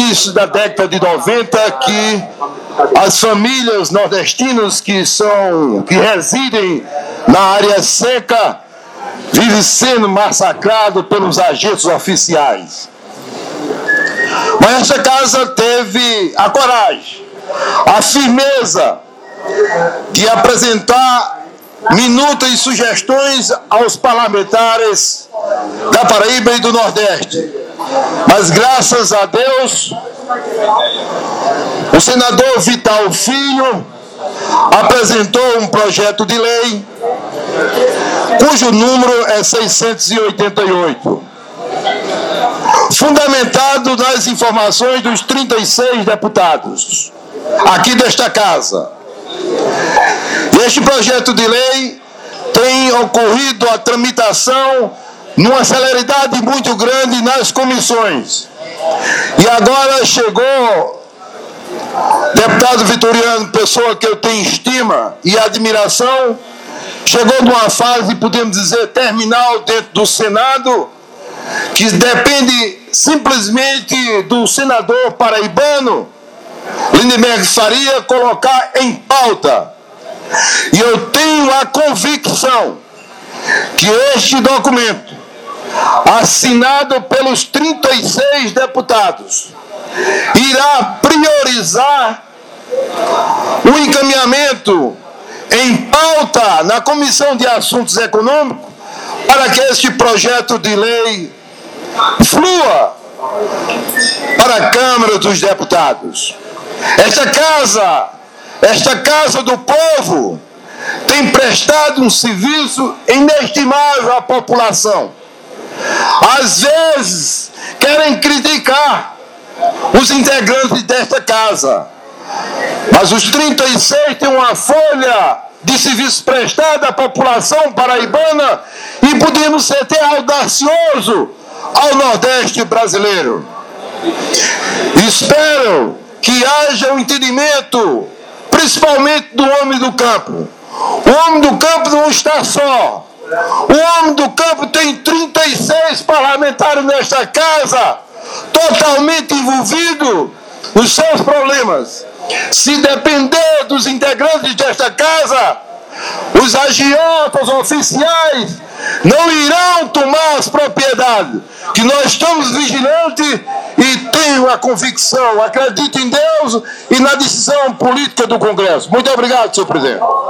início da década de 90 que as famílias nordestinas que residem na área seca vivem sendo massacrados pelos agentes oficiais. Mas esta casa teve a coragem, a firmeza de apresentar minutas e sugestões aos parlamentares da Paraíba e do Nordeste. Mas graças a Deus, o senador Vital Filho apresentou um projeto de lei cujo número é 688, fundamentado nas informações dos 36 deputados aqui desta casa. Este projeto de lei tem ocorrido a tramitação numa celeridade muito grande nas comissões. E agora chegou, deputado Vitoriano, pessoa que eu tenho estima e admiração, chegou numa fase, podemos dizer, terminal dentro do Senado, que depende simplesmente do senador paraibano, Lindenberg Faria, colocar em pauta. E eu tenho a convicção que este documento, assinado pelos 36 deputados, irá priorizar o encaminhamento em pauta na Comissão de Assuntos Econômicos para que este projeto de lei flua para a Câmara dos Deputados. Esta casa do povo tem prestado um serviço inestimável à população. Às vezes querem criticar os integrantes desta casa, mas os 36 têm uma folha de serviço prestado à população paraibana e podemos ser até audacioso ao Nordeste brasileiro. Espero que haja um entendimento, principalmente do homem do campo. O homem do campo não está só. O homem do campo tem 36 parlamentares nesta casa, totalmente envolvido nos seus problemas. Se depender dos integrantes desta casa, os agiotas oficiais não irão tomar as propriedades. Que nós estamos vigilantes e tenho a convicção, acredito em Deus e na decisão política do Congresso. Muito obrigado, senhor presidente.